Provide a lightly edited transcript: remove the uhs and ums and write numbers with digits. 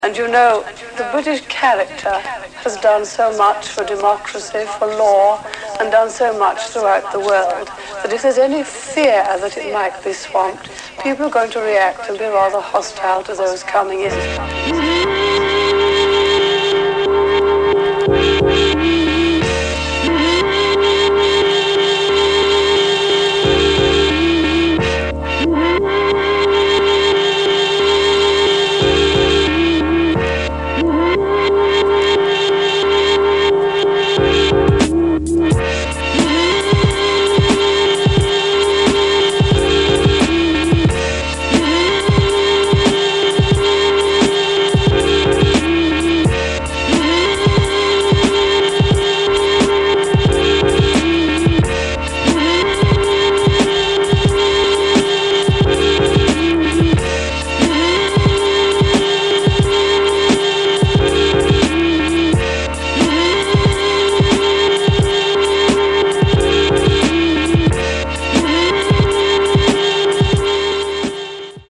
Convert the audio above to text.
And you know, the British character has done so much for democracy, for law, and done so much throughout the world, that if there's any fear that it might be swamped, people are going to react and be rather hostile to those coming in.